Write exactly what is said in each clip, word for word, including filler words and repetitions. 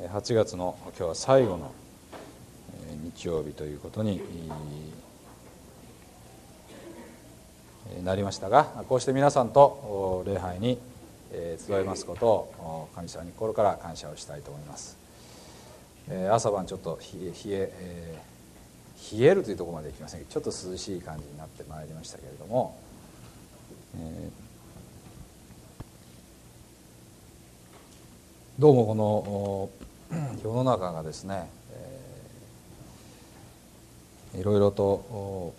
はちがつの今日は最後の日曜日ということになりましたが、こうして皆さんと礼拝に集えますことを神様に心から感謝をしたいと思います。朝晩ちょっと冷え冷え冷えるというところまでいきませんけど、ちょっと涼しい感じになってまいりましたけれども、えーどうもこの世の中がですね、えー、いろいろと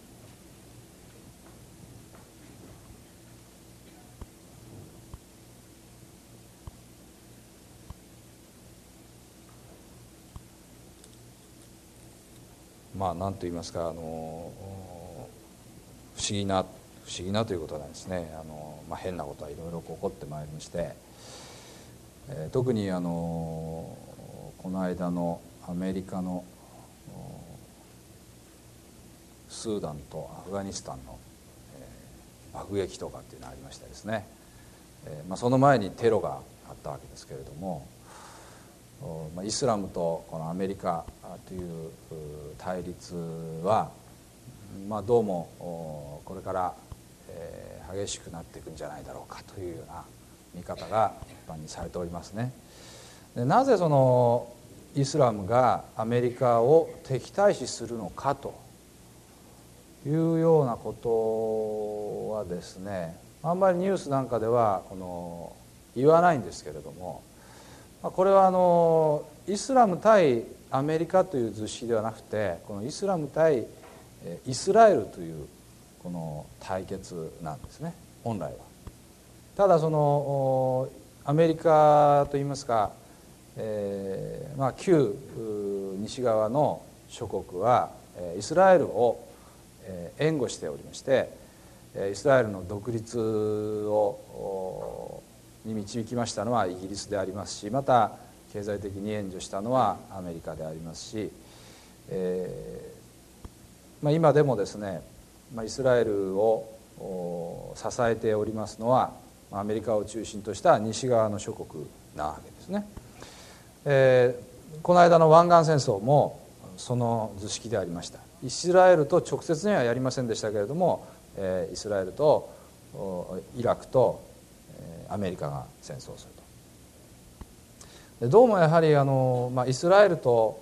まあ何と言いますか、あの不思議な不思議なということなんですね。あの、まあ、変なことはいろいろ起こってまいりまして、特にあのこの間のアメリカのスーダンとアフガニスタンの爆撃とかっていうのがありましてですね、まあ、その前にテロがあったわけですけれども、イスラムとこのアメリカという対立は、まあ、どうもこれから激しくなっていくんじゃないだろうかというような見方が一般にされておりますね。でなぜそのイスラムがアメリカを敵対視するのかというようなことはですね、あんまりニュースなんかではこの言わないんですけれども、これはあのイスラム対アメリカという図式ではなくて、このイスラム対イスラエルというこの対決なんですね、本来は。ただそのアメリカといいますか、えーまあ、旧西側の諸国はイスラエルを援護しておりまして、イスラエルの独立をに導きましたのはイギリスでありますし、また経済的に援助したのはアメリカでありますし、えーまあ、今でもですね、まあ、イスラエルを支えておりますのはアメリカを中心とした西側の諸国なわけですね。えー、この間の湾岸戦争もその図式でありました。イスラエルと直接にはやりませんでしたけれども、えー、イスラエルとイラクとアメリカが戦争をすると。でどうもやはりあの、まあ、イスラエルと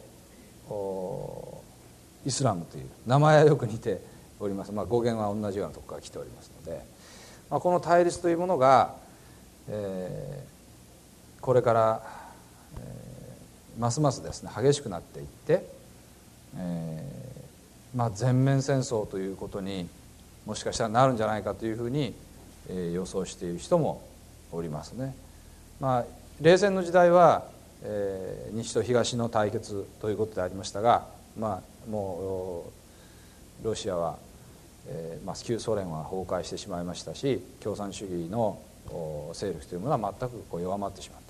イスラムという名前はよく似ております。まあ、語源は同じようなところから来ておりますので、まあ、この対立というものが、えー、これから、えー、ますますですね激しくなっていって、えーまあ、全面戦争ということにもしかしたらなるんじゃないかというふうに、えー、予想している人もおりますね。まあ、冷戦の時代は、えー、西と東の対決ということでありましたが、まあ、もうロシアはえーまあ、旧ソ連は崩壊してしまいましたし、共産主義の勢力というものは全くこう弱まってしまった。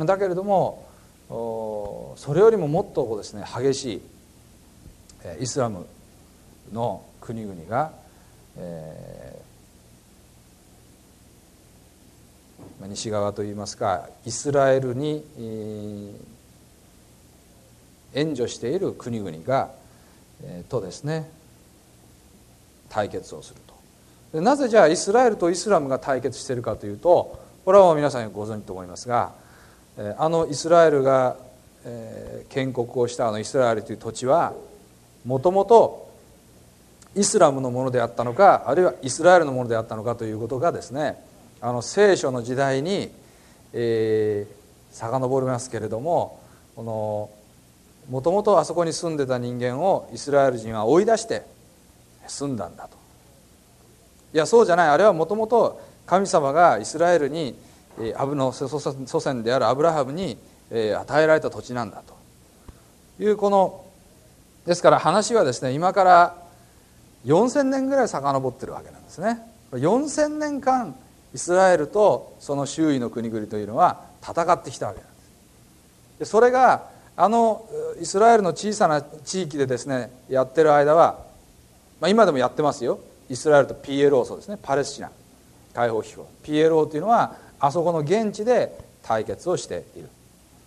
だけれどもそれよりももっとこうですね激しいイスラムの国々が、えー、西側といいますかイスラエルに、えー、援助している国々が、えー、とですね対決をすると。でなぜじゃあイスラエルとイスラムが対決しているかというと、これはもう皆さんご存知と思いますが、あのイスラエルが建国をしたあのイスラエルという土地はもともとイスラムのものであったのか、あるいはイスラエルのものであったのかということがですね、あの聖書の時代に、えー、遡りますけれども、このもともとあそこに住んでた人間をイスラエル人は追い出して住んだんだと。いやそうじゃない、あれはもともと神様がイスラエルにアブの祖先であるアブラハムに与えられた土地なんだという、このですから話はですね今からよんせんねんぐらい遡ってるわけなんですね。よんせんねんかんイスラエルとその周囲の国々というのは戦ってきたわけなんです。でそれがあのイスラエルの小さな地域でですねやってる間は、まあ、今でもやってますよ。イスラエルと ピーエルオー そうですね、パレスチナ解放機構 ピーエルオー というのはあそこの現地で対決をしている。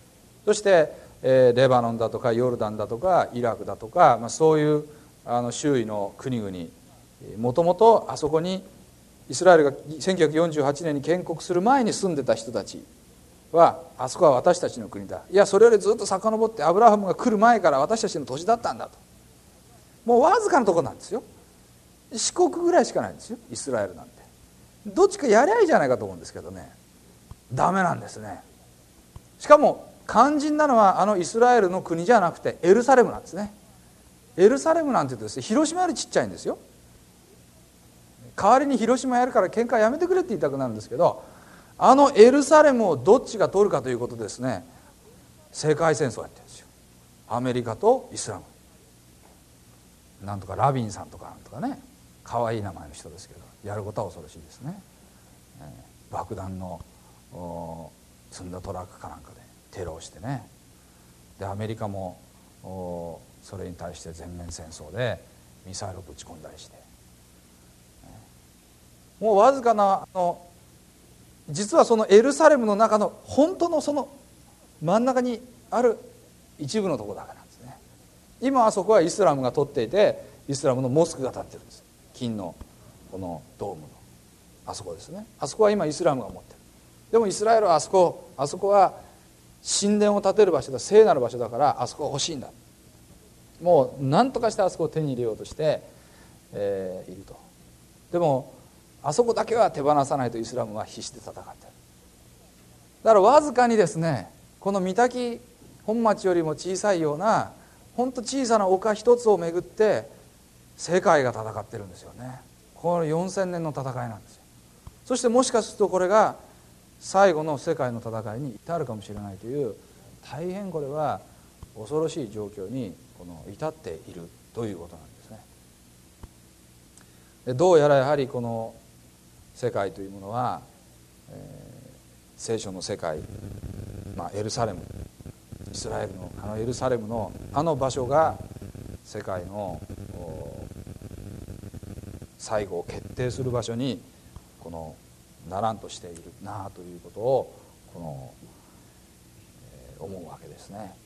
そして、えー、レバノンだとかヨルダンだとかイラクだとか、まあ、そういうあの周囲の国々、もともとあそこにイスラエルがせんきゅうひゃくよんじゅうはちねんに建国する前に住んでた人たちは、あそこは私たちの国だ、いやそれよりずっと遡ってアブラハムが来る前から私たちの土地だったんだと、もうわずかなところなんですよ。四国ぐらいしかないんですよ、イスラエルなんて。どっちかやりゃいいじゃないかと思うんですけどね、ダメなんですね。しかも肝心なのはあのイスラエルの国じゃなくてエルサレムなんですね。エルサレムなんて言うとですね、広島よりちっちゃいんですよ。代わりに広島やるから喧嘩やめてくれって言いたくなるんですけど、あのエルサレムをどっちが取るかということでですね、世界戦争やってるんですよ。アメリカとイスラム、なんとかラビンさんとかなんとかね、かわいい名前の人ですけど、やることは恐ろしいですね。えー、爆弾の積んだトラックかなんかでテロをしてね、でアメリカもそれに対して全面戦争でミサイルをぶち込んだりして、もうわずかなあの実はそのエルサレムの中の本当のその真ん中にある一部のところだけなんですね。今あそこはイスラムが取っていて、イスラムのモスクが建ってるんです。金のこのドームのあそこですね。あそこは今イスラムが持ってる。でもイスラエルはあそこあそこは神殿を建てる場所だ、聖なる場所だから、あそこが欲しいんだ。もう何とかしてあそこを手に入れようとして、えー、いると。でもあそこだけは手放さないとイスラムは必死で戦っている。だからわずかにですね、この御嶽本町よりも小さいような本当小さな丘一つをめぐって世界が戦ってるんですよね。このよんせんねんの戦いなんですよ。そしてもしかするとこれが最後の世界の戦いに至るかもしれないという、大変これは恐ろしい状況にこの至っているということなんですね。でどうやらやはりこの世界というものは、えー、聖書の世界、まあ、エルサレム、イスラエルのあのエルサレムのあの場所が世界の最後を決定する場所にこのならんとしているなということをこの、えー、思うわけですね。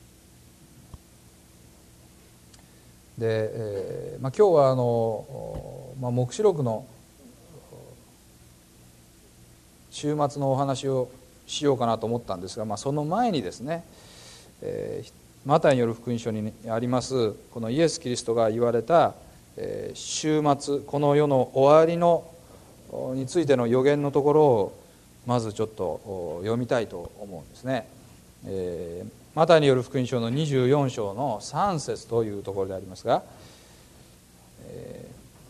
で、えーまあ、今日はあの、まあ、黙示録の週末のお話をしようかなと思ったんですが、まあ、その前にですね、えー、マタイによる福音書にありますこのイエス・キリストが言われた、えー、週末、この世の終わりのについての予言のところをまずちょっと読みたいと思うんですね。えー、マタイによる福音書のにじゅうよん章のさん節というところでありますが、え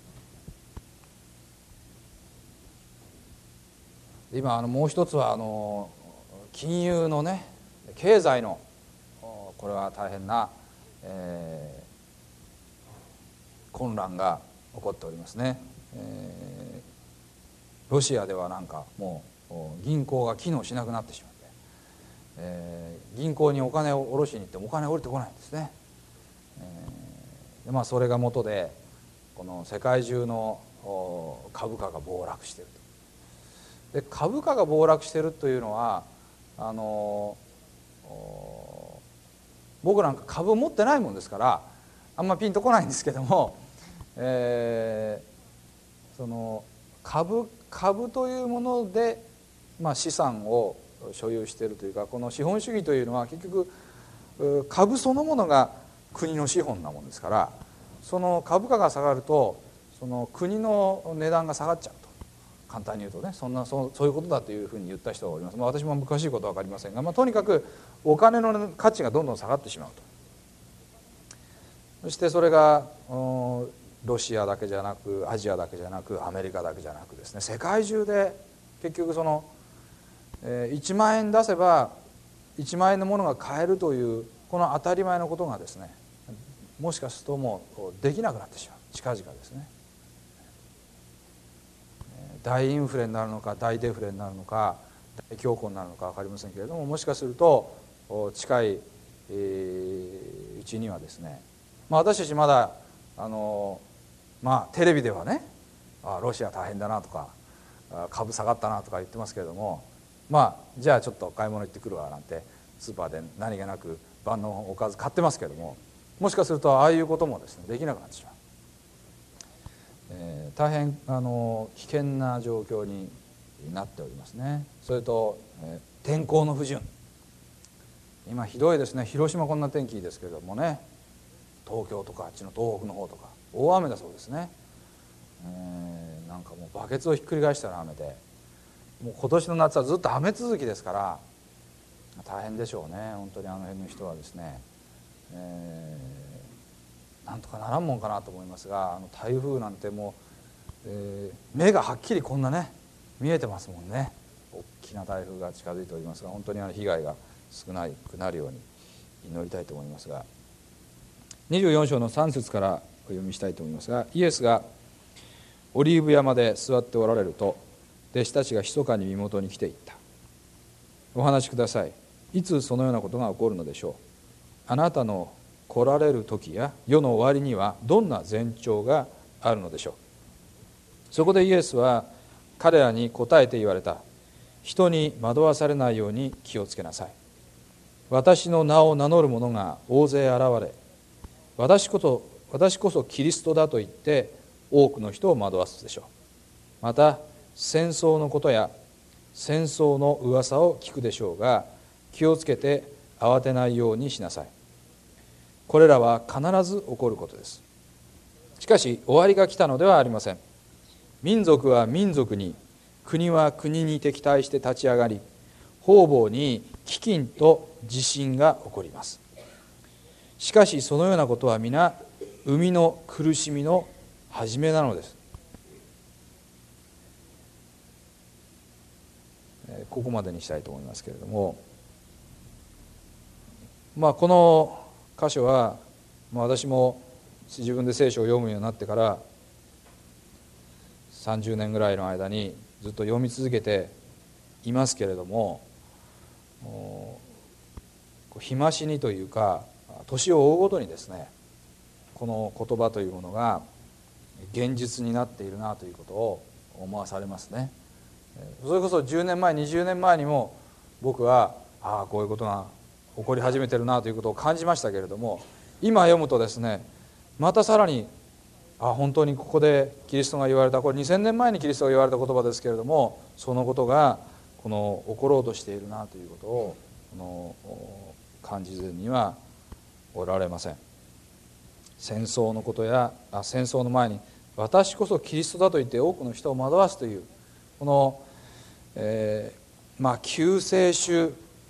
ー、今あのもう一つはあの金融のね、経済のこれは大変な、えー、混乱が起こっておりますね。えーロシアではなんかもう銀行が機能しなくなってしまって、えー、銀行にお金を下ろしに行ってもお金降りてこないんですね。えーでまあ、それが元でこの世界中の株価が暴落していると。で株価が暴落しているというのはあの僕なんか株を持ってないもんですからあんまピンとこないんですけども、えー、その株株というもので、まあ、資産を所有しているというか、この資本主義というのは結局株そのものが国の資本なもんですから、その株価が下がるとその国の値段が下がっちゃうと、簡単に言うとね、そんなそそういうことだというふうに言った人がおります。まあ、私も詳しいことは分かりませんが、まあ、とにかくお金の価値がどんどん下がってしまうと。そしてそれがロシアだけじゃなくアジアだけじゃなくアメリカだけじゃなくですね、世界中で結局そのいちまん円出せばいちまん円のものが買えるというこの当たり前のことがですね、もしかするともうできなくなってしまう、近々ですね。大インフレになるのか大デフレになるのか大恐慌になるのか分かりませんけれども、もしかすると近いうちにはですね、まあ、私たちまだあのまあテレビではね、あロシア大変だなとか株下がったなとか言ってますけれども、まあじゃあちょっと買い物行ってくるわなんてスーパーで何気なく晩のおかず買ってますけども、もしかするとああいうこともですねできなくなってしまう、えー、大変あの危険な状況になっておりますね。それと、えー、天候の不順、今ひどいですね。広島こんな天気ですけれどもね、東京とかあっちの東北の方とか大雨だそうですね、えー、なんかもうバケツをひっくり返したら雨で、もう今年の夏はずっと雨続きですから大変でしょうね。本当にあの辺の人はですね、えー、なんとかならんもんかなと思いますが、あの台風なんてもう、えー、目がはっきりこんなね見えてますもんね。大きな台風が近づいておりますが、本当にあの被害が少なくなるように祈りたいと思いますが、にじゅうよん章のさん節からお読みしたいと思いますが、イエスがオリーブ山で座っておられると、弟子たちが密かに身元に来ていった。お話しください。いつそのようなことが起こるのでしょう。あなたの来られる時や世の終わりにはどんな前兆があるのでしょう。そこでイエスは彼らに答えて言われた。人に惑わされないように気をつけなさい。私の名を名乗る者が大勢現れ、私こそ私こそキリストだと言って多くの人を惑わすでしょう。また戦争のことや戦争の噂を聞くでしょうが、気をつけて慌てないようにしなさい。これらは必ず起こることです。しかし終わりが来たのではありません。民族は民族に、国は国に敵対して立ち上がり、方々に飢饉と地震が起こります。しかしそのようなことは皆生みの苦しみの始めなのです。ここまでにしたいと思いますけれども、まあ、この箇所は、まあ、私も自分で聖書を読むようになってからさんじゅうねんぐらいの間にずっと読み続けていますけれども、日増しにというか年を追うごとにですね、この言葉というものが現実になっているなということを思わされますね。それこそじゅうねんまえにじゅうねんまえにも僕はああこういうことが起こり始めてるなということを感じましたけれども、今読むとですね、またさらにあ本当にここでキリストが言われた、これにせんねんまえにキリストが言われた言葉ですけれども、そのことがこの起ころうとしているなということをこの感じずにはおられません。戦争のことやあ戦争の前に私こそキリストだと言って多くの人を惑わすというこの、えー、まあ救世主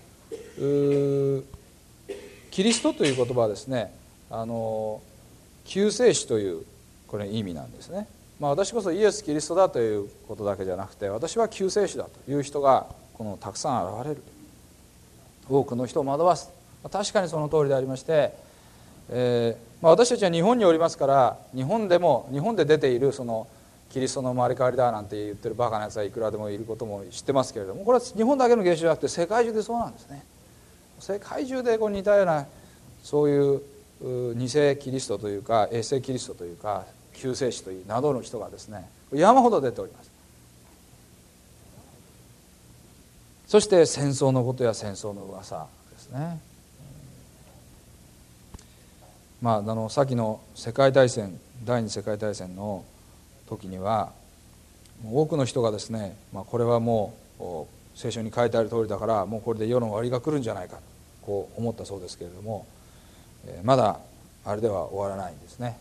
キリストという言葉はですね、あの救世主というこれ意味なんですね。まあ、私こそイエス・キリストだということだけじゃなくて、私は救世主だという人がこのたくさん現れる、多くの人を惑わす。確かにその通りでありまして、えーまあ、私たちは日本におりますから、日本でも日本で出ているそのキリストの生まれ変わりだなんて言ってるバカなやつはいくらでもいることも知ってますけれども、これは日本だけの現象じゃなくて世界中でそうなんですね。世界中でこう似たようなそういう偽キリストというか衛星キリストというか救世主というなどの人がですね山ほど出ております。そして戦争のことや戦争の噂ですね。まあ、あの先の世界大戦第二次世界大戦の時には多くの人がですね、まあ、これはもう聖書に書いてある通りだからもうこれで世の終わりが来るんじゃないかこう思ったそうですけれども、まだあれでは終わらないんですね。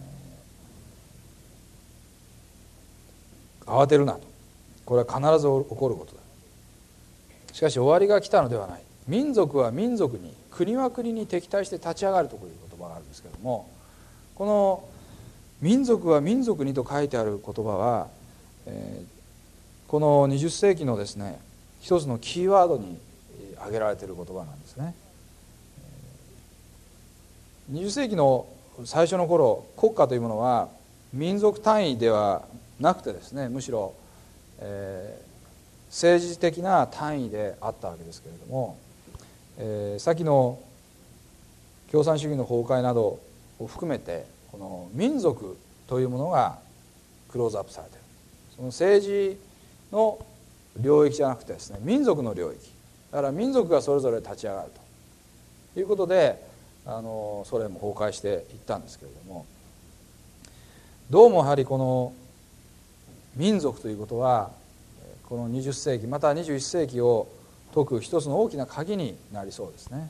慌てるなと、これは必ず起こることだ。しかし終わりが来たのではない。民族は民族に、国は国に敵対して立ち上がるという言葉があるんですけれども、この民族は民族にと書いてある言葉は、えー、このにじゅっ世紀のですね一つのキーワードに挙げられている言葉なんですね。にじゅっ世紀の最初の頃、国家というものは民族単位ではなくてですね、むしろ、えー、政治的な単位であったわけですけれども、えー、先の共産主義の崩壊などを含めてこの民族というものがクローズアップされている。その政治の領域じゃなくてですね、民族の領域、 だから民族がそれぞれ立ち上がるということで、あのソ連も崩壊していったんですけれども、どうもやはりこの民族ということはこのにじゅっ世紀またはにじゅういっ世紀を解く一つの大きな鍵になりそうですね。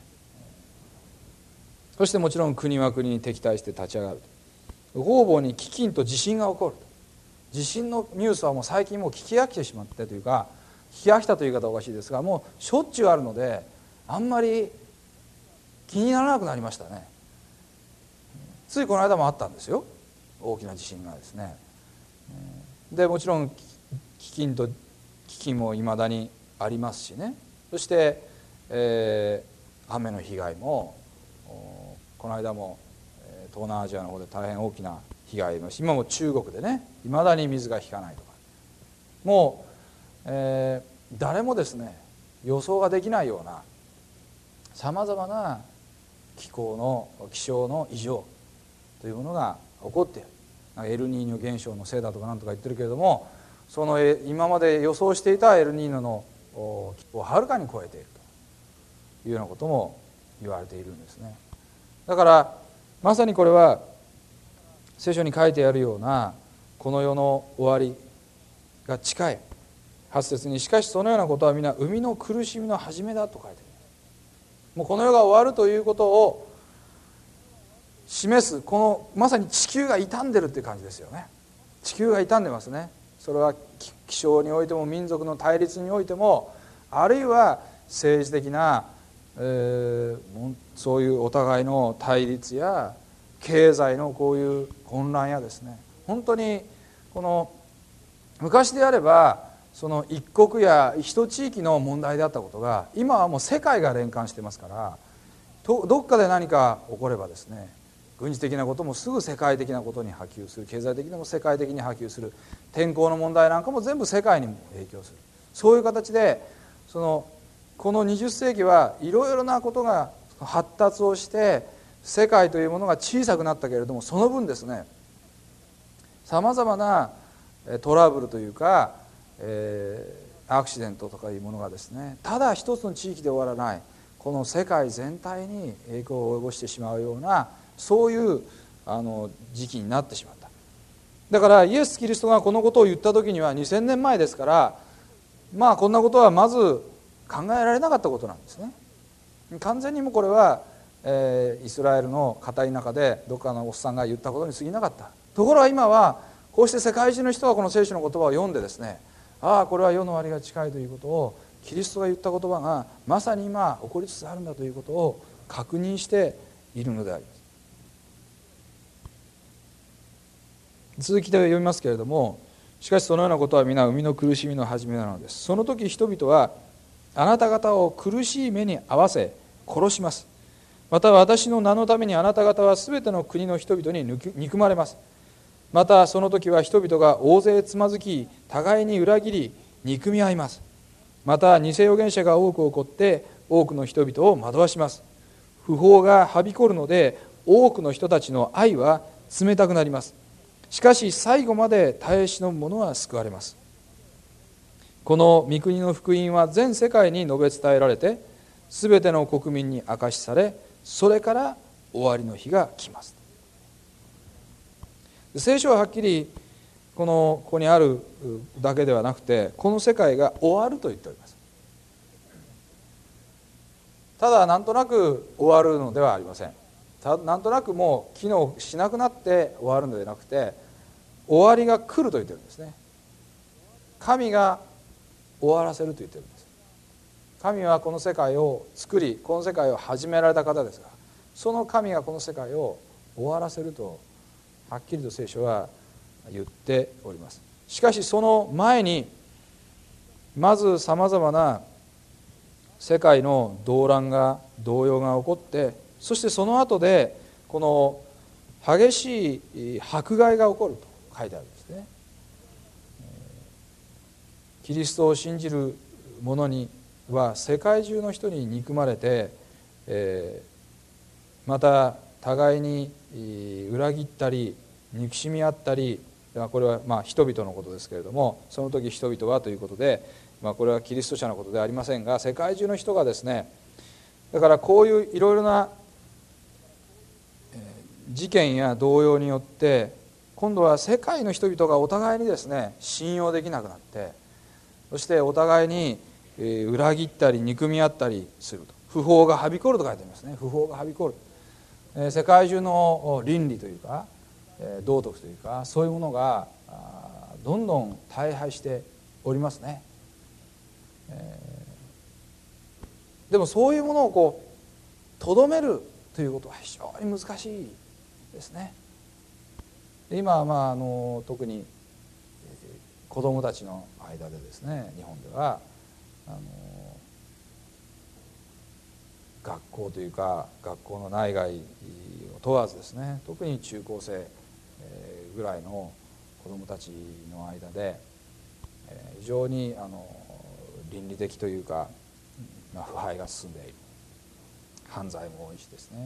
そしてもちろん国は国に敵対して立ち上がる。方々に飢饉と地震が起こる。地震のニュースはもう最近もう聞き飽きてしまってというか、聞き飽きたという言い方はおかしいですが、もうしょっちゅうあるのであんまり気にならなくなりましたね。ついこの間もあったんですよ、大きな地震がですね。でもちろん飢饉と飢饉もいまだにありますしね。そして、えー、雨の被害もこの間も東南アジアの方で大変大きな被害も、今も中国でねいまだに水が引かないとか、もう、えー、誰もですね予想ができないようなさまざまな気候の気象の異常というものが起こっている。エルニーニョ現象のせいだとかなんとか言ってるけれども、その今まで予想していたエルニーニョの気候をはるかに超えているというようなことも言われているんですね。だからまさにこれは聖書に書いてあるようなこの世の終わりが近い。はち節に、しかしそのようなことは皆生みの苦しみの始めだと書いてある。もうこの世が終わるということを示す、このまさに地球が傷んでるっていう感じですよね。地球が傷んでますね。それは気象においても民族の対立においても、あるいは政治的な、えー、そういうお互いの対立や経済のこういう混乱やですね、本当にこの昔であればその一国や一地域の問題であったことが、今はもう世界が連関してますから、どっかで何か起こればですね、軍事的なこともすぐ世界的なことに波及する、経済的にも世界的に波及する、天候の問題なんかも全部世界にも影響する。そういう形でそのこのにじゅっ世紀はいろいろなことが発達をして、世界というものが小さくなったけれども、その分ですねさまざまなトラブルというか、えー、アクシデントとかいうものがですね、ただ一つの地域で終わらない、この世界全体に影響を及ぼしてしまうような、そういうあの時期になってしまった。だからイエス・キリストがこのことを言った時にはにせんねんまえですから、まあこんなことはまず考えられなかったことなんですね。完全にもこれは、えー、イスラエルの語りの中でどっかのおっさんが言ったことに過ぎなかった。ところが今はこうして世界中の人がこの聖書の言葉を読んでですね、ああこれは世の終わりが近いということを、キリストが言った言葉がまさに今起こりつつあるんだということを確認しているのであります。続きで読みますけれども、しかしそのようなことは皆生みの苦しみの始めなのです。その時人々はあなた方を苦しい目に遭わせ殺します。また私の名のためにあなた方はすべての国の人々に憎まれます。またその時は人々が大勢つまずき、互いに裏切り憎み合います。また偽預言者が多く起こって多くの人々を惑わします。不法がはびこるので多くの人たちの愛は冷たくなります。しかし最後まで耐え忍ぶ者は救われます。この御国の福音は全世界に述べ伝えられて、すべての国民に明かしされ、それから終わりの日が来ます。聖書ははっきりこのここにあるだけではなくて、この世界が終わると言っております。ただなんとなく終わるのではありません。たなんとなくもう機能しなくなって終わるのではなくて、終わりが来ると言ってるんですね。神が終わらせると言ってるんです。神はこの世界を作り、この世界を始められた方ですが、その神がこの世界を終わらせるとはっきりと聖書は言っております。しかしその前にまずさまざまな世界の動乱が動揺が起こって、そしてその後でこの激しい迫害が起こると書いてあるんですね。キリストを信じる者には世界中の人に憎まれて、えー、また互いに裏切ったり憎しみ合ったり、これはまあ人々のことですけれども、その時人々はということでまあ、これはキリスト者のことではありませんが、世界中の人がですね、だからこういういろいろな事件や動揺によって今度は世界の人々がお互いにですね信用できなくなって、そしてお互いに裏切ったり憎み合ったりすると、不法がはびこると書いてありますね。不法がはびこる、世界中の倫理というか道徳というか、そういうものがどんどん大敗しておりますね。でもそういうものをこうとどめるということは非常に難しいですね。今はまああの特に子どもたちの間でですね、日本ではあの学校というか学校の内外を問わずですね、特に中高生ぐらいの子どもたちの間で非常にあの倫理的というか、まあ、腐敗が進んでいる、犯罪も多いしですね、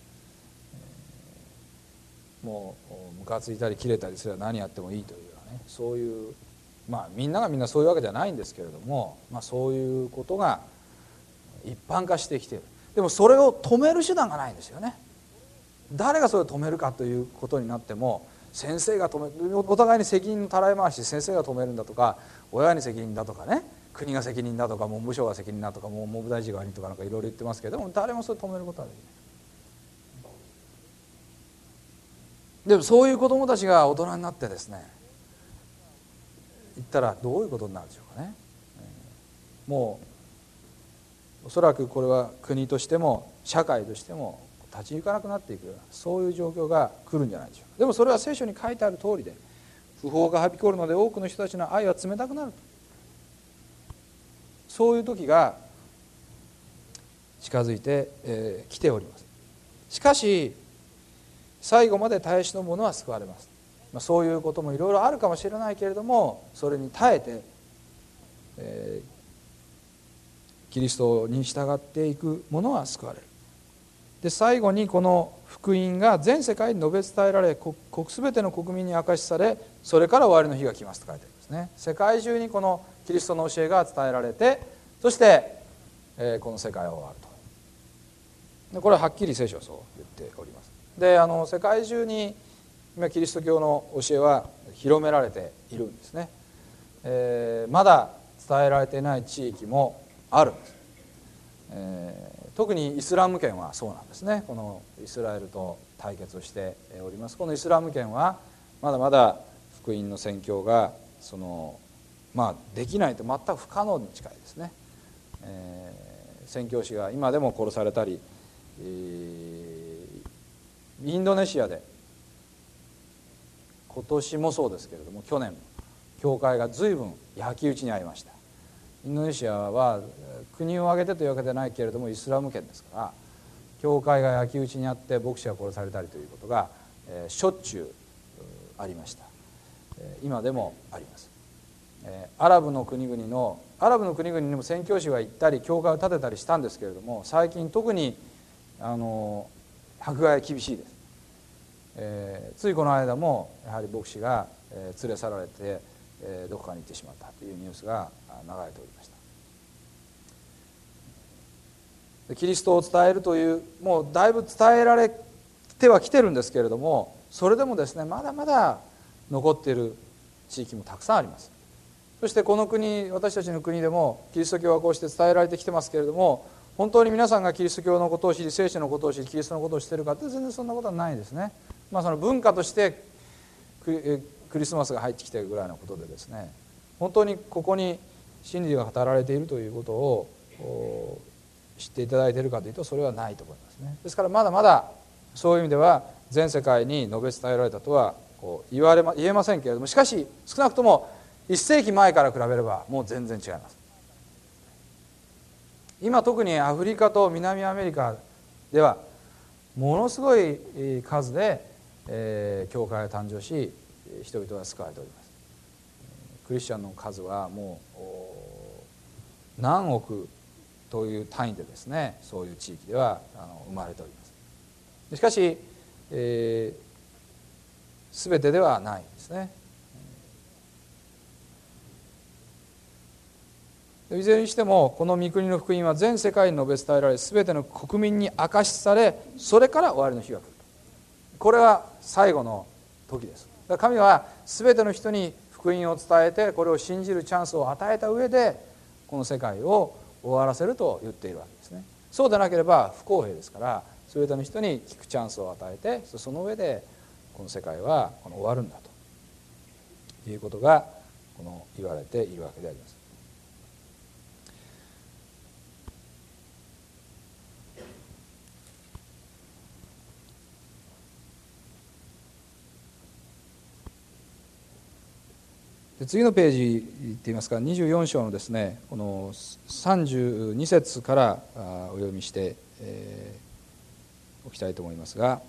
もうムカついたり切れたりすれば何やってもいいというようなね、そういう、まあみんながみんなそういうわけじゃないんですけれども、まあ、そういうことが一般化してきている。でもそれを止める手段がないんですよね。誰がそれを止めるかということになっても、先生が止める、お互いに責任のたらい回し、先生が止めるんだとか、親に責任だとかね、国が責任だとか、文部省が責任だとか、もう文部大臣が悪いとかなんかいろいろ言ってますけれども、誰もそれを止めることはできない。でもそういう子どもたちが大人になってですね、言ったらどういうことになるでしょうかね。もうおそらくこれは国としても社会としても立ち行かなくなっていくような、そういう状況が来るんじゃないでしょうか。でもそれは聖書に書いてある通りで、不法がはびこるので多くの人たちの愛は冷たくなると、そういう時が近づいてき、えー、ております。しかし最後まで耐え忍ぶ者は救われます。まあ、そういうこともいろいろあるかもしれないけれども、それに耐えて、えー、キリストに従っていく者は救われる。で最後にこの福音が全世界に述べ伝えられ、国すべての国民に明かしされ、それから終わりの日が来ますと書いてありますね。世界中にこのキリストの教えが伝えられて、そして、えー、この世界は終わると。でこれははっきり聖書はそう言っております。であの世界中に今キリスト教の教えは広められているんですね。えー、まだ伝えられていない地域もあるんです。えー特にイスラム圏はそうなんですね。このイスラエルと対決をしております。このイスラム圏はまだまだ福音の宣教がその、まあ、できないと全く不可能に近いですね。えー、宣教師が今でも殺されたり、えー、インドネシアで今年もそうですけれども去年も教会が随分焼き討ちに遭いました。インドネシアは国を挙げてというわけではないけれどもイスラム圏ですから、教会が焼き討ちにあって牧師が殺されたりということが、えー、しょっちゅうありました。えー、今でもあります。えー、アラブの国々のアラブの国々にも宣教師が行ったり教会を建てたりしたんですけれども、最近特にあの迫害厳しいです。えー、ついこの間もやはり牧師が、えー、連れ去られて、えー、どこかに行ってしまったというニュースが流れておりました。キリストを伝えるというもうだいぶ伝えられてはきてるんですけれども、それでもですねまだまだ残っている地域もたくさんあります。そしてこの国、私たちの国でもキリスト教はこうして伝えられてきてますけれども、本当に皆さんがキリスト教のことを知り、聖書のことを知り、キリストのことを知っているかって全然そんなことはないですね。まあその文化としてクリスマスが入ってきているぐらいのことでですね、本当にここに真理が語られているということを知っていただいているかというとそれはないと思いますね。ですからまだまだそういう意味では全世界に述べ伝えられたとはこう言われま言えませんけれども、しかし少なくともいっせいきまえから比べればもう全然違います。今特にアフリカと南アメリカではものすごい数で、えー、教会が誕生し人々が救われております。クリスチャンの数はもう何億という単位でですね、そういう地域ではあの生まれております。しかし、えー、全てではないですね。 いずれにしてもこの御国の福音は全世界に述べ伝えられ、全ての国民に明かしされ、それから終わりの日が来る。これは最後の時です。だから神は全ての人に福音を伝えて、これを信じるチャンスを与えた上でこの世界を終わらせると言っているわけですね。そうでなければ不公平ですから、全ての人に聞くチャンスを与えて、その上でこの世界はこの終わるんだということがこの言われているわけであります。で次のページっていいますか、にじゅうよん章のですね、このさんじゅうに節からお読みして、えー、おきたいと思いますが、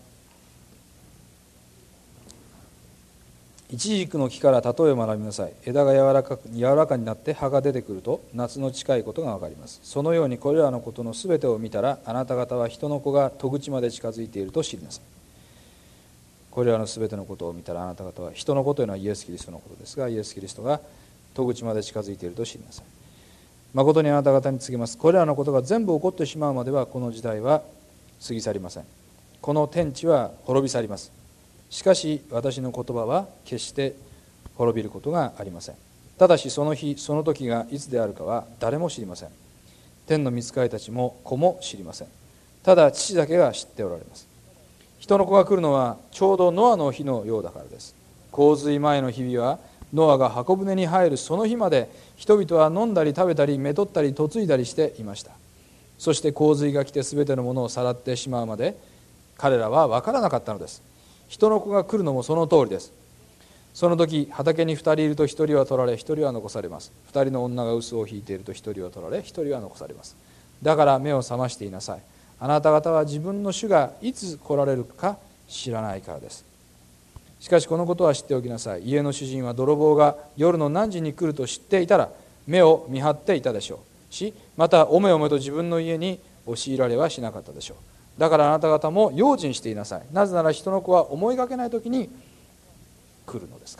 イチジクの木から例えを学びなさい。枝が柔らかく柔らかになって葉が出てくると夏の近いことが分かります。そのようにこれらのことのすべてを見たら、あなた方は人の子が戸口まで近づいていると知りなさい。これらのすべてのことを見たら、あなた方は、人の子というのはイエス・キリストのことですが、イエス・キリストが戸口まで近づいていると知りなさい。誠にあなた方に告げます。これらのことが全部起こってしまうまでは、この時代は過ぎ去りません。この天地は滅び去ります。しかし私の言葉は決して滅びることがありません。ただしその日その時がいつであるかは誰も知りません。天の御使いたちも子も知りません。ただ父だけが知っておられます。人の子が来るのはちょうどノアの日のようだからです。洪水前の日々はノアが箱舟に入るその日まで、人々は飲んだり食べたりめとったり嫁いだりしていました。そして洪水が来てすべてのものをさらってしまうまで彼らは分からなかったのです。人の子が来るのもその通りです。その時畑に二人いると一人は取られ一人は残されます。二人の女が臼を引いていると一人は取られ一人は残されます。だから目を覚ましていなさい。あなた方は自分の主がいつ来られるか知らないからです。しかしこのことは知っておきなさい。家の主人は泥棒が夜の何時に来ると知っていたら目を見張っていたでしょうし、またおめおめと自分の家に押し入られはしなかったでしょう。だからあなた方も用心していなさい。なぜなら人の子は思いがけない時に来るのですから。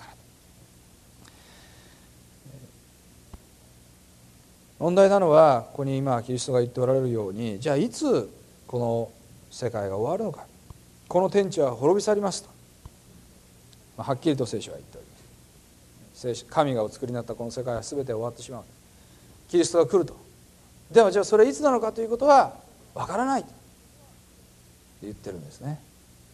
問題なのは、ここに今キリストが言っておられるように、じゃあいつこの世界が終わるのか。この天地は滅び去りますと、まあ、はっきりと聖書は言っております。神がお作りになったこの世界は全て終わってしまう。キリストが来ると。ではじゃあそれいつなのかということはわからないと言ってるんですね。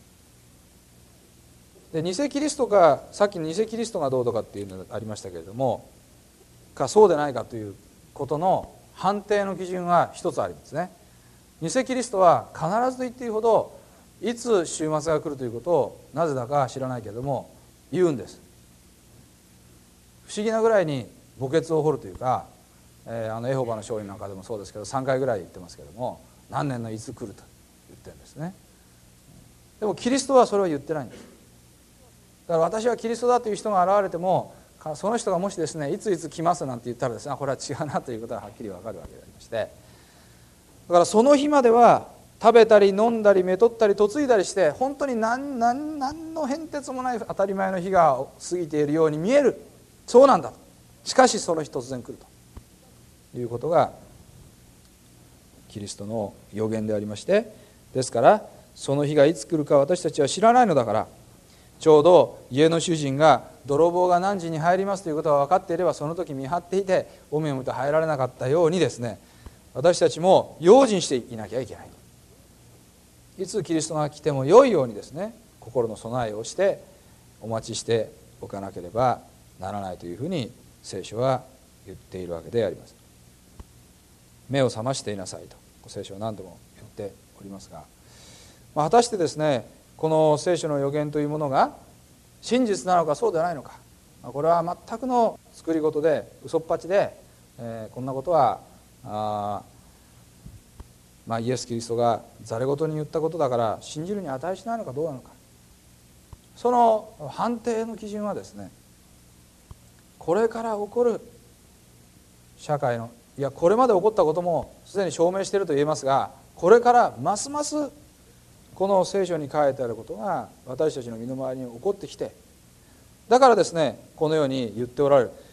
で偽キリストか、さっきの偽キリストがどうとかっていうのがありましたけれども、かそうでないかということの判定の基準は一つありますね。偽キリストは必ずと言っていいほどいつ終末が来るということをなぜだか知らないけれども言うんです。不思議なぐらいに墓穴を掘るというか、えー、あのエホバの証人なんかでもそうですけどさんかいぐらい言ってますけども、何年のいつ来ると言ってるんですね。でもキリストはそれは言ってないんです。だから私はキリストだという人が現れても、その人がもしですねいついつ来ますなんて言ったらですね、これは違うなということがはっきり分かるわけでありまして、だからその日までは食べたり飲んだりめとったり嫁いだりして、本当に何、何、何の変哲もない当たり前の日が過ぎているように見える。そうなんだと。しかしその日突然来るということがキリストの予言でありまして、ですからその日がいつ来るか私たちは知らないのだから、ちょうど家の主人が泥棒が何時に入りますということが分かっていれば、その時見張っていておめおめと入られなかったようにですね、私たちも用心していなきゃいけない。いつキリストが来ても良いようにですね、心の備えをしてお待ちしておかなければならないというふうに聖書は言っているわけであります。目を覚ましていなさいと聖書は何度も言っておりますが、まあ、果たしてですねこの聖書の予言というものが真実なのかそうではないのか、これは全くの作り事で嘘っぱちで、えー、こんなことはあ、まあ、イエス・キリストがざれ言に言ったことだから信じるに値しないのかどうなのか、その判定の基準はですね、これから起こる社会の、いやこれまで起こったこともすでに証明していると言えますが、これからますますこの聖書に書いてあることが私たちの身の回りに起こってきて、だからですねこのように言っておられる。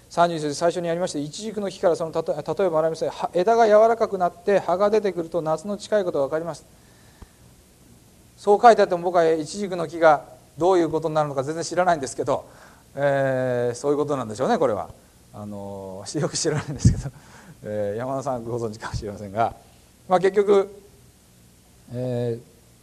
さんじゅう節最初にやりましたイチジクの木からその例えば学びました。枝が柔らかくなって葉が出てくると夏の近いことが分かります。そう書いてあっても僕はイチジクの木がどういうことになるのか全然知らないんですけど、えー、そういうことなんでしょうね。これはあのよく知らないんですけど、えー、山田さんご存知かもしれませんが、まあ、結局、え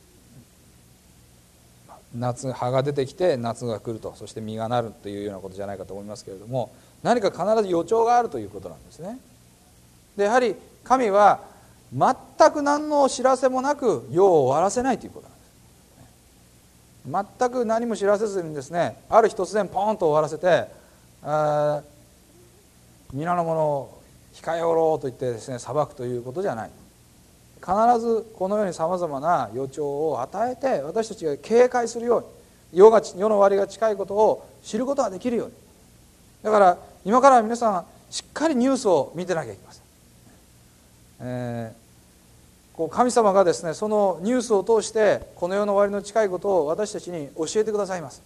ー、夏葉が出てきて夏が来ると、そして実がなるというようなことじゃないかと思いますけれども、何か必ず予兆があるということなんですね。でやはり神は全く何の知らせもなく世を終わらせないということなんです。全く何も知らせずにですね、ある日突然ポーンと終わらせて、あ皆の者を控えおろうと言ってですね裁くということじゃない。必ずこのようにさまざまな予兆を与えて私たちが警戒するように、世が世の終わりが近いことを知ることができるように。だから今から皆さんしっかりニュースを見てなきゃいけません。えー、こう神様がですねそのニュースを通してこの世の終わりの近いことを私たちに教えてくださいます。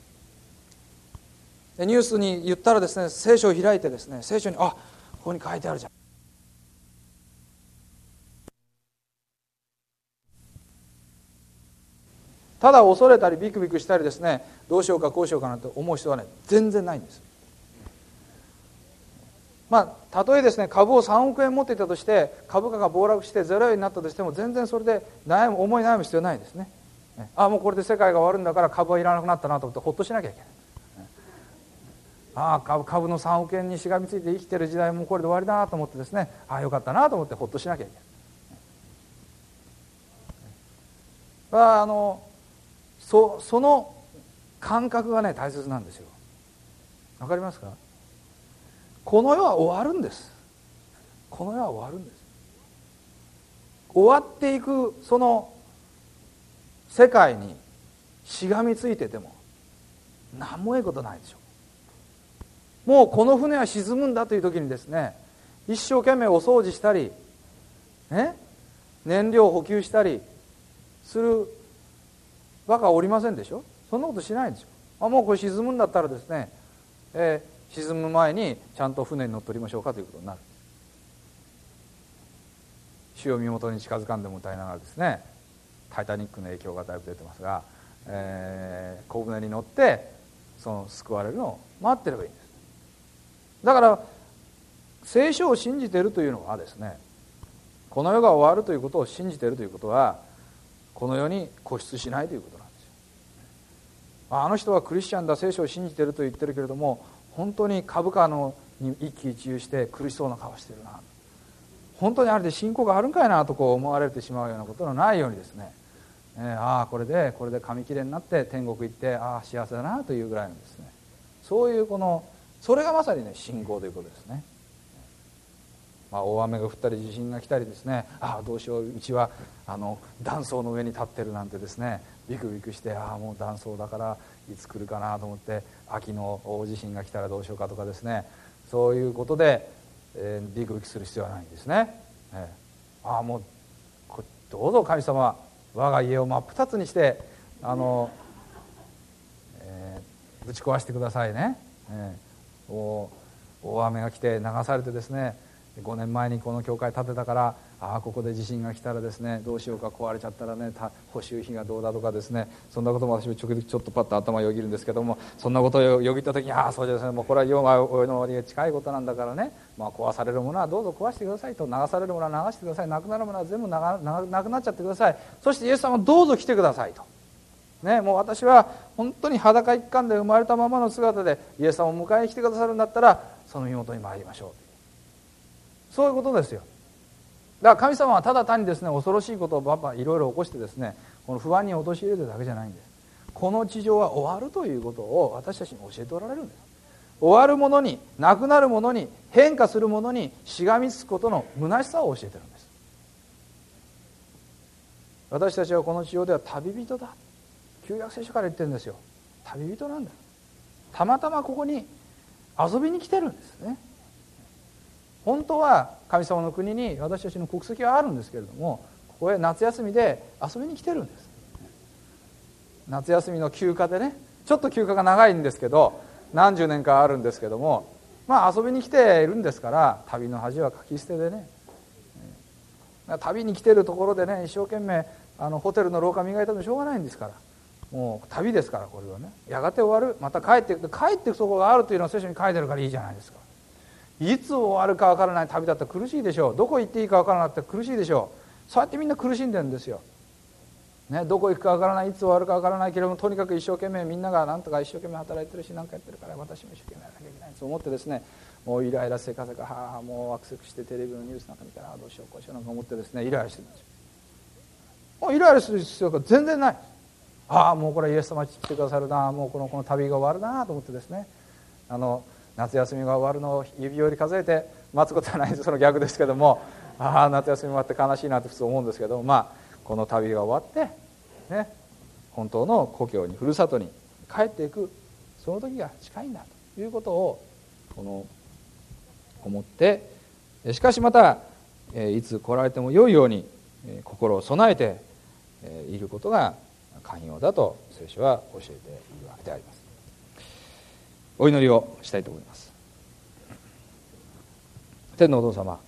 でニュースに言ったらですね聖書を開いてですね聖書にあここに書いてあるじゃん。ただ恐れたりビクビクしたりですねどうしようかこうしようかなんて思う人はね全然ないんです。まあ、たとえですね株をさんおくえん持っていたとして株価が暴落してゼロえんになったとしても全然それで悩む思い悩む必要ないですね。あもうこれで世界が終わるんだから株はいらなくなったなと思ってほっとしなきゃいけない。ああ 株, 株のさんおくえんにしがみついて生きてる時代もこれで終わりだと思ってですねああよかったなと思ってほっとしなきゃいけない。ああの そ, その感覚がね大切なんですよ。わかりますか。この世は終わるんです。この世は終わるんです。終わっていくその世界にしがみついてても何もええことないでしょう。もうこの船は沈むんだという時にですね一生懸命お掃除したり、ね、燃料補給したりするバカはおりませんでしょ。そんなことしないんですよ。あもうこれ沈むんだったらですね、えー沈む前にちゃんと船に乗っておりましょうかということになる。主を身元に近づかんでも歌いながらですねタイタニックの影響がだいぶ出てますが、えー、小舟に乗ってその救われるのを待ってればいいんです。だから聖書を信じているというのはですねこの世が終わるということを信じているということはこの世に固執しないということなんですよ。あの人はクリスチャンだ聖書を信じていると言ってるけれども本当に株価のに一喜一憂して苦しそうな顔してるな、本当にあれで信仰があるんかいなとこう思われてしまうようなことのないようにですね、えー、ああこれでこれで紙切れになって天国行ってああ幸せだなというぐらいのですねそういうこのそれがまさにね信仰ということですね。まあ、大雨が降ったり地震が来たりですねああどうしよううちはあの断層の上に立ってるなんてですねビクビクしてああもう断層だからいつ来るかなと思って秋の大地震が来たらどうしようかとかですねそういうことで、えー、ビクビクする必要はないんですね。えー、ああもうこどうぞ神様我が家を真っ二つにしてあの、えー、ぶち壊してくださいね。えー、大雨が来て流されてですねごねんまえにこの教会建てたからああここで地震が来たらですねどうしようか壊れちゃったらね補修費がどうだとかですねそんなことも私も時々ちょっとパッと頭をよぎるんですけどもそんなことをよぎった時にああそうですねもうこれは世の終わりが近いことなんだからね、まあ、壊されるものはどうぞ壊してくださいと流されるものは流してくださいなくなるものは全部ななくなっちゃってくださいそしてイエス様どうぞ来てくださいと、ね、もう私は本当に裸一貫で生まれたままの姿でイエス様を迎えに来てくださるんだったらその身元に参りましょう。そういうことですよ。だから神様はただ単にですね恐ろしいことをばばいろいろ起こしてですねこの不安に陥れてるだけじゃないんです。この地上は終わるということを私たちに教えておられるんです。終わるものになくなるものに変化するものにしがみつくことの虚しさを教えてるんです。私たちはこの地上では旅人だ旧約聖書から言ってるんですよ。旅人なんだ。たまたまここに遊びに来てるんですね。本当は神様の国に私たちの国籍はあるんですけれどもここへ夏休みで遊びに来てるんです。夏休みの休暇でねちょっと休暇が長いんですけど何十年かあるんですけどもまあ遊びに来ているんですから、旅の恥はかき捨てでね、旅に来ているところでね一生懸命あのホテルの廊下磨いたのしょうがないんですから、もう旅ですから、これはねやがて終わる、また帰っていく、帰っていくところがあるというのは聖書に書いてるからいいじゃないですか。いつ終わるか分からない旅だったら苦しいでしょう。どこ行っていいか分からなかったら苦しいでしょう。そうやってみんな苦しんでるんですよ、ね、どこ行くか分からない、いつ終わるか分からないけれども、とにかく一生懸命みんなが何とか一生懸命働いてるし何かやってるから、私も一生懸命やらなきゃいけないと思ってですね、もうイライラせかせか、はあもうアクセスしてテレビのニュースなんか見たらどうしようこうしようなんか思ってですねイライラしてるんですよ。もうイライラする必要が全然ない。ああもうこれイエス様来てくださるな、もうこのこの旅が終わるなと思ってですね、あの夏休みが終わるのを指折り数えて待つことはないんです。その逆ですけども、ああ夏休み終わって悲しいなって普通思うんですけど、まあこの旅が終わってね、本当の故郷にふるさとに帰っていくその時が近いんだということをこの思って、しかしまたいつ来られても良いように心を備えていることが寛容だと聖書は教えているわけであります。お祈りをしたいと思います。天のお父様、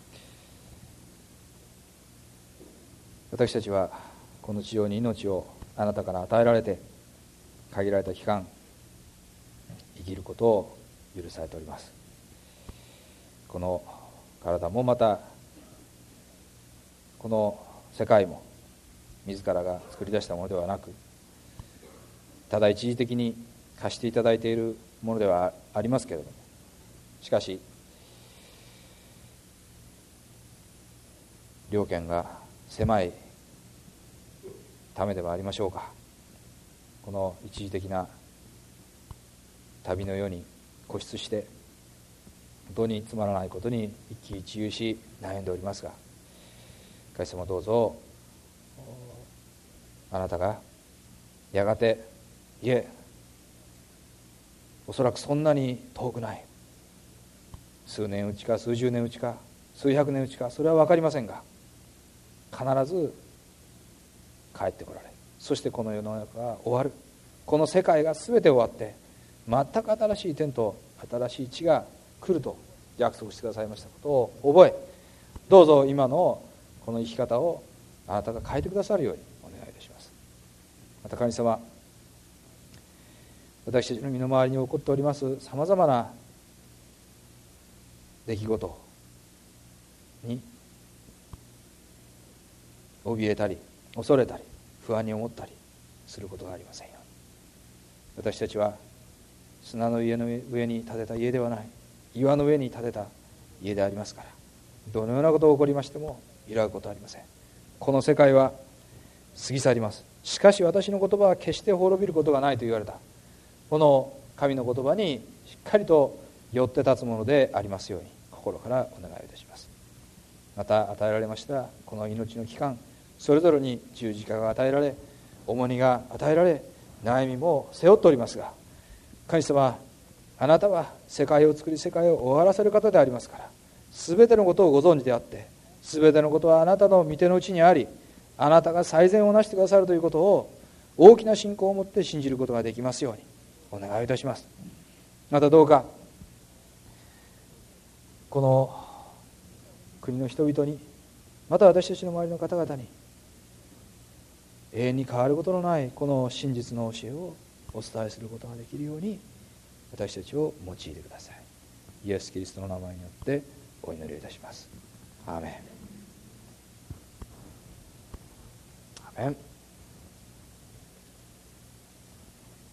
私たちはこの地上に命をあなたから与えられて限られた期間生きることを許されております。この体もまたこの世界も自らが作り出したものではなく、ただ一時的に貸していただいているものではありますけれども、しかし両権が狭いためではありましょうか。この一時的な旅の世に固執して本当につまらないことに一喜一憂し悩んでおりますが、神様どうぞあなたがやがて、いえおそらくそんなに遠くない、数年うちか数十年うちか数百年うちかそれは分かりませんが、必ず帰ってこられ、そしてこの世の中が終わる、この世界が全て終わって全く新しい天と新しい地が来ると約束してくださいましたことを覚え、どうぞ今のこの生き方をあなたが変えてくださるようにお願いいたします。また神様、私たちの身の回りに起こっておりますさまざまな出来事に怯えたり恐れたり不安に思ったりすることがありませんように。私たちは砂の家の上に建てた家ではない、岩の上に建てた家でありますから、どのようなことが起こりましても揺らぐことはありません。この世界は過ぎ去ります。しかし私の言葉は決して滅びることがないと言われた、この神の言葉にしっかりと寄って立つものでありますように心からお願いいたします。また与えられましたこの命の期間、それぞれに十字架が与えられ、重荷が与えられ、悩みも背負っておりますが、神様、あなたは世界を作り世界を終わらせる方でありますから、全てのことをご存知であって、全てのことはあなたの御手の内にあり、あなたが最善をなしてくださるということを大きな信仰を持って信じることができますようにお願いいたします。またどうかこの国の人々に、また私たちの周りの方々に永遠に変わることのないこの真実の教えをお伝えすることができるように私たちを用いてください。イエス・キリストの名前によってお祈りいたします。アーメン。アーメン。